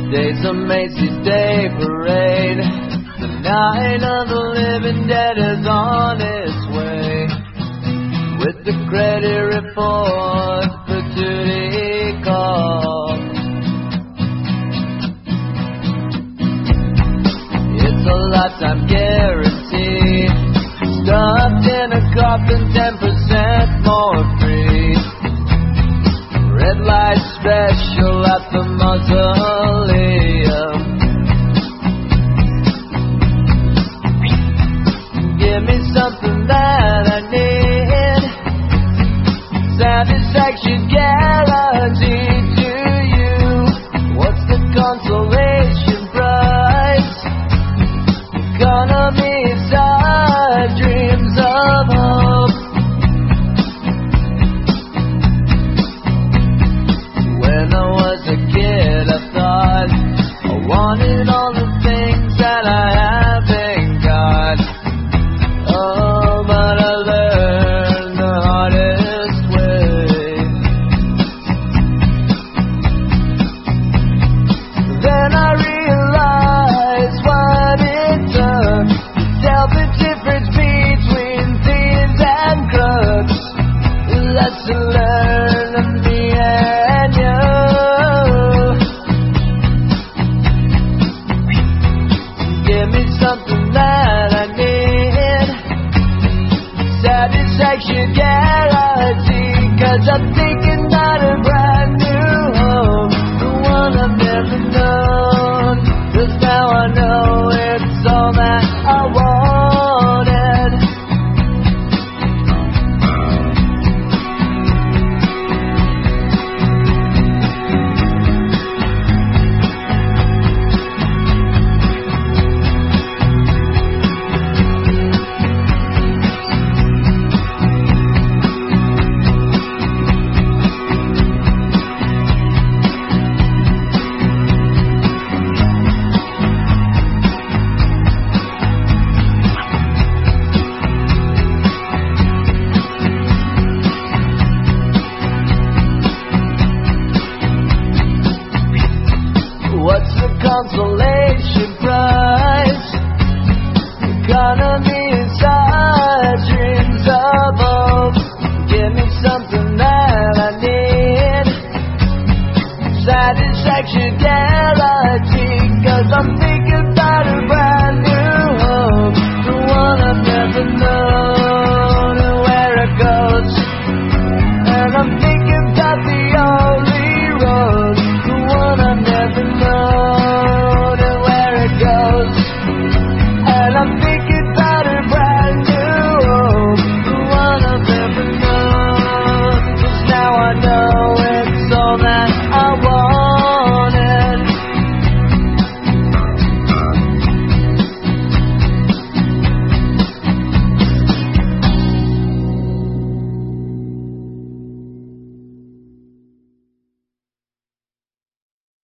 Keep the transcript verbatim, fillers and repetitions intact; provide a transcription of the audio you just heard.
Today's a Macy's Day Parade. The night of the living dead is on its way, with the credit report for duty call. It's a lifetime guarantee, stuffed in a coffin, ten percent more free. Red light special at the mausoleum. Give me something that I need, satisfaction guaranteed to you. What's the consolation price? Economy's our dreams of hope. When I was a kid, I thought I wanted all the things that I haven't got. Oh, but I learned the hardest way. Then I realized what it took to tell the difference between thieves and crooks. Lesson learned of me and you. Give me something that I need, satisfaction guaranteed. Cause I'm thinking about a brand new home, the one I've never known. Cause now I know it's all that I wanted. What's the consolation price? Economy is our dreams of hope. Give me something that